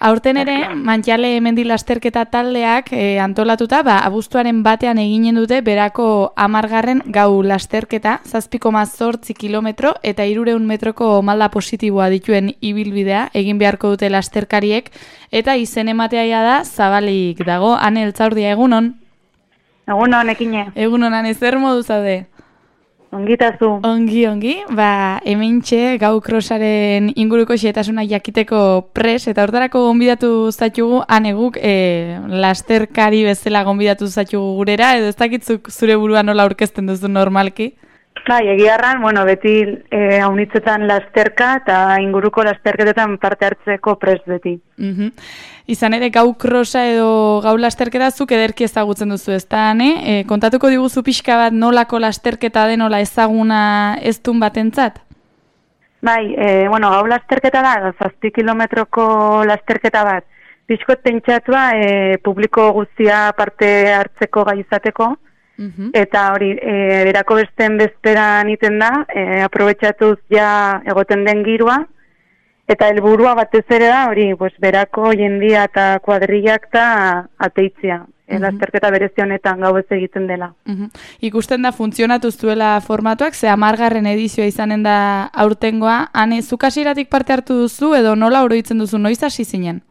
Aurten ere, Mantxale mendi lasterketa taldeak antolatuta, abuztuaren batean eginen dute berako 10. gau lasterketa, 7,8 kilometro eta 300 metroko malda positiboa dituen ibilbidea egin beharko dute lasterkariek, eta izen ematea da zabalik dago. Ane Eltzaurdia, egunon? Egunon, ekine. Egunon, Ane, zer modu zaude? Ongitazu. Ongi, hementxe gau krosaren inguruko xehetasunak jakiteko pres, eta hortarako gonbidatu zatxugu, aneguk lasterkari bezala gonbidatu zatxugu gurera, edo ez dakitzuk zure burua nola aurkezten duzu normalki? Bai, egiarran, beti haunitzetan lasterka eta inguruko lasterketetan parte hartzeko pres beti. Izan ere, gau krosa edo gau lasterketa zuk ederki ezagutzen duzu, ez da, kontatuko diguzu pixka bat nolako lasterketa den, nola ezaguna ez dun batentzat? Bai, gau lasterketa da, 7 kilometroko lasterketa bat. Pixkot pentsatua publiko guztia parte hartzeko gai izateko, eta hori, berako besten bezperan iten da, aprobetxatuz ja egoten den girua, eta helburua batez ere da, hori, berako jendia eta kuadrillak eta ateitzia. Lasterketa berezi honetan gau ez egiten dela. Ikusten da funtzionatu zuela formatuak, ze 10. edizioa izanen da aurtengoa. Ane, zuk hasieratik parte hartu duzu edo nola oroitzen duzu, noiz hasi zinen?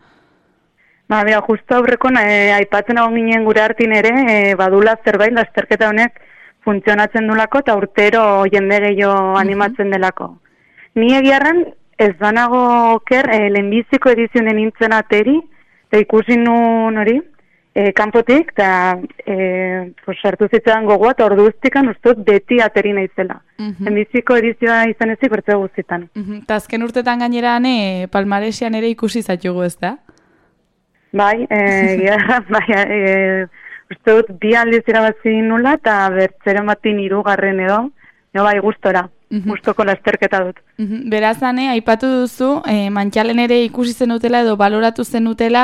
Justo aurrekon, aipatzen egon ginen gure hartin ere, badula zerbait lasterketa honek funtzionatzen dulako eta urtero jende gehiago animatzen delako. Ni egiarren ez banago oker, lehenbiziko edizionen nintzen ateri, eta ikusi nun hori, kanpotik, eta sartu zitzaidan gogoa, eta orduztikan ustut beti ateri naizela. Lehenbiziko edizioa izan ezik bertze guztitan. Eta azken urtetan gainera, palmaresian ere ikusi zatugu, ez da? Bai, uste dut bi aldiz irabazi nula eta bertzeren batin 3. edo, bai gustora, gustoko lasterketa dut. Beraz, aipatu duzu, Mantxalen ere ikusi zenutela edo baloratu zenutela,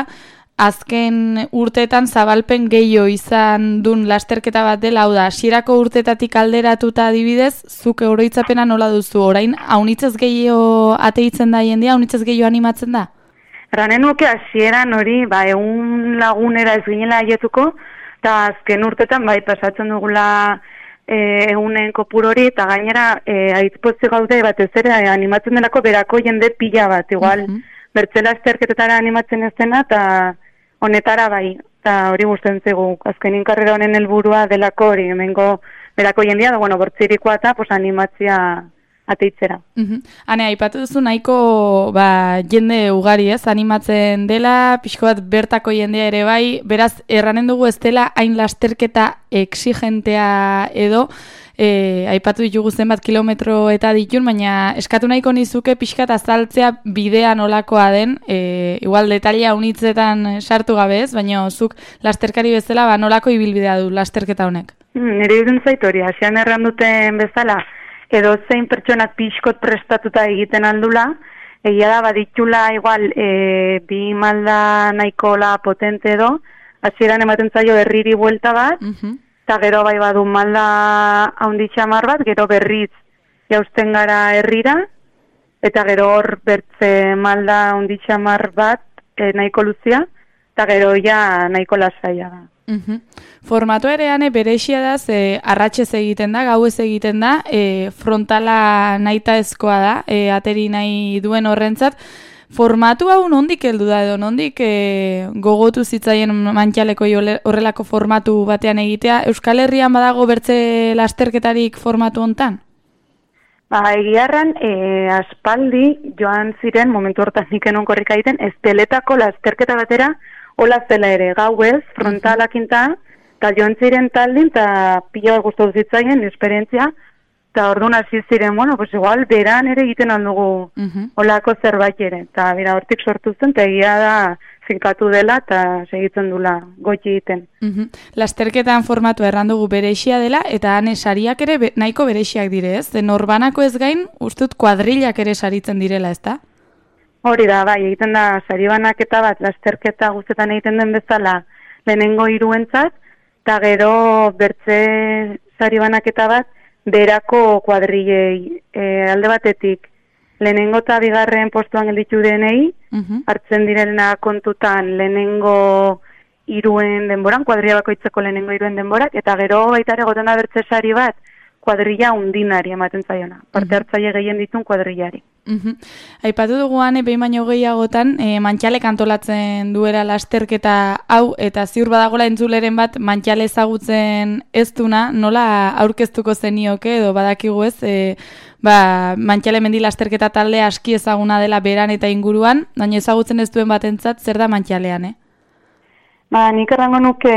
azken urteetan zabalpen gehiago izan dun lasterketa bat dela, hau da, hasierako urteetatik alderatuta adibidez, zuk oroitzapena nola duzu, orain, haunitzez gehiago ateitzen da jendea, haunitzez gehiago animatzen da? Ranen nuke hasieran hori, egun lagunera ez ginela aietuko, eta azken urtetan pasatzen dugula egunen kopur hori, eta gainera aizpotze gaude batez ere animatzen delako berako jende pila bat, igual bertzela lasterketetara animatzen ez dena, eta honetara bai, eta hori gusten zegu, azkenin karrera honen helburua delako hori, hemengo berako jendea, da bortzirikoa eta animatzia ateitzera. Hane, aipatu duzu nahiko jende ugari animatzen dela, pixko bat bertako jendea ere bai, beraz, erranen dugu ez dela hain lasterketa exigentea edo, aipatu ditugu zenbat kilometro eta ditun, baina eskatu nahiko nizuke pixkat azaltzea bidea nolakoa den, igual detalia unitzetan sartu gabe ez, baina zuk lasterkari bezala nolako ibilbidea du lasterketa honek? Nire idun zaitori, hasian erranduten bezala, edo zein pertsonak pixkot prestatuta egiten aldula, egia da baditula igual bi malda nahikola potente edo, hasieran ematen zaio herriri buelta bat, eta gero bai badu malda haunditxamar bat, gero berriz jausten gara herrira, eta gero hor bertze malda haunditxamar bat nahiko luzia, eta gero ja nahiko lasaia da. Formatu ere berexia da, arratxez egiten da, gauez egiten da, frontala nahitaezkoa da, ateri nahi duen horrentzat. Formatu hau nondik heldu da edo, nondik gogotu zitzaien Mantxaleko horrelako formatu batean egitea? Euskal Herrian badago bertze lasterketarik formatu hontan? Egiarran, aspaldi joan ziren, momentu hortan niken onkorrika egiten, esteletako lasterketa batera, hola zela ere, gauez, frontalakinta, eta joan ziren taldin, eta pila bat guztu zitzaien, esperientzia, eta orduan hasi ziren, igual, beran ere egiten aldugu holako zerbait ere, eta bera hortik sortu zen, eta egia da finkatu dela, eta segitzen dula goiti egiten. Lasterketan formatu errandugu berexia dela, eta sariak ere nahiko berexiak dire, ez? Norbanako ez gain, ustut kuadrillak ere saritzen direla, ez da? Hori da, bai, egiten da sari banaketa bat, lasterketa guztetan egiten den bezala lehenengo hiruentzat, eta gero bertze sari banaketa bat berako kuadrillei alde batetik lehenengo eta bigarren postuan gelditu denei, hartzen direna kontutan lehenengo iruen denboran, kuadrilla bakoitzeko lehenengo iruen denborak, eta gero baita ere goten da bertze sari bat, kuadrilla undinari ematen zaiona. Parte hartzaile gehien ditun kuadrillari. Aipatu duguan, behin baino gehiagotan, Mantxalek antolatzen duera lasterketa hau, eta ziur badagola entzuleren bat Mantxale ezagutzen ez duna, nola aurkeztuko zenioke, edo badakigu ez, Mantxale mendi lasterketa talde aski ezaguna dela beran eta inguruan, baina ezagutzen ez duen batentzat zer da Mantxalean, Nik errango nuke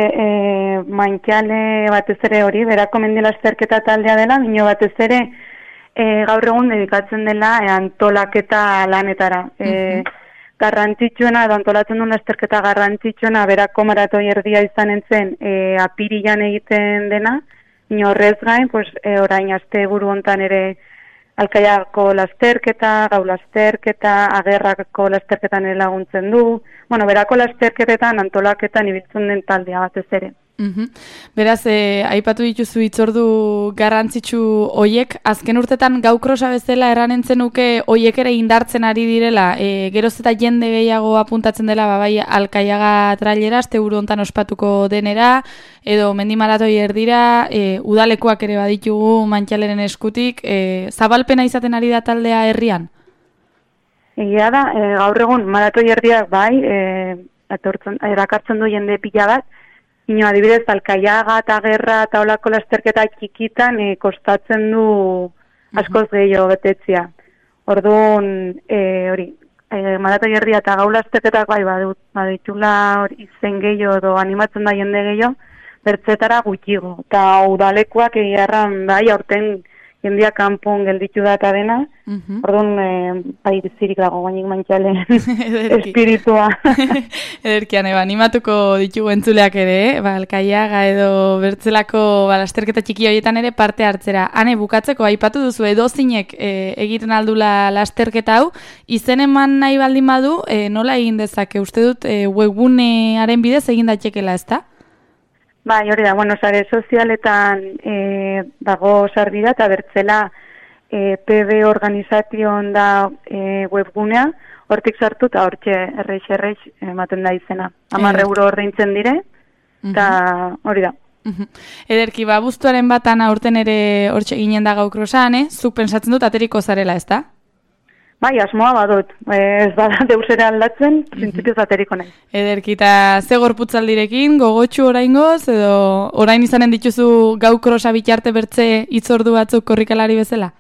Mantxale batez ere hori, berako mendi lasterketa taldea dela, bino batez ere gaur egun dedikatzen dela antolaketa lanetara. Garrantzitsuena, edo antolatzen duen lasterketa garrantzitsuena, berako maratoi erdia izan entzen apirilan egiten dena, bino horrez gain, orain aste buru hontan ere Alkaiako lasterketa, Gau lasterketa, Agerrako lasterketan ere laguntzen du. Berako lasterketetan antolaketan ibiltzen den taldea batez ere. Beraz, aipatu dituzu hitzordu garrantzitsu hoiek, azken urtetan Gau krosa bezala erranen zenuke hoiek ere indartzen ari direla, geroz eta jende gehiago apuntatzen dela, bai Alkaiaga trailera, asteburu hontan ospatuko denera, edo mendi maratoi erdira, udalekoak ere baditugu Mantxaleren eskutik, zabalpena izaten ari da taldea herrian? Egia da, gaur egun maratoi erdiak bai, erakartzen du jende pila bat, adibidez, Alkaiaga eta Gerra eta olako lasterketa txikitan kostatzen du askoz gehiago betetzia. Orduan, maratoi erdia eta Gau lasterketak bai baditula izen gehiago edo animatzen da jende gehiago, bertzetara gutxigo. Eta udalekoak egiarran bai aurten jendia kanpon gelditu da eta dena, orduan bai zirik dago gainik Mantxalen espiritua. Ederkian, animatuko ditugu entzuleak ere, Alkaiaga edo bertzelako lasterketa txiki horietan ere parte hartzera. Hane, bukatzeko, aipatu duzu, edozinek egiten aldula lasterketa hau, izen eman nahi baldin badu, nola egin dezake? Uste dut webgunearen bidez egin daitekela, ezta? Bai, hori da, sare sozialetan dago sarbida eta bertzela PB organization da webgunea, hortik sartu eta hortxe erreix ematen da izena. 10 euro ordaintzen dire, eta hori da. Ederki, buztuaren batan aurten ere hortxe ginen da Gau krosan, zuk pensatzen dut ateriko zarela, ezta? Bai, asmoa badut. Ez bada deusera aldatzen, printzipioz ateriko nahi. Ederki, eta ze gorputzaldirekin, gogotxu oraingoz, edo orain izanen dituzu Gau krosa bitarte bertze hitzordu batzuk korrikalari bezala?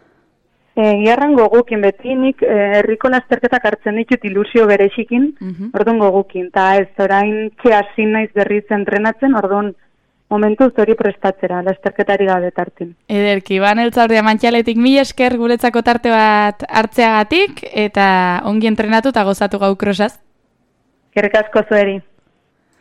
Giarran gogukin beti, nik herriko lasterketak hartzen ditut ilusio berexikin, orduan gogukin. Eta ez, orain hasi naiz berriz entrenatzen, orduan momentu hori prestatzera, lasterketari gabe tartin. Ederki, Eltzaurdia Mantxaletik mila esker guretzako tarte bat hartzeagatik, eta ongi entrenatu eta gozatu Gau krosaz. Eskerrik asko zueri.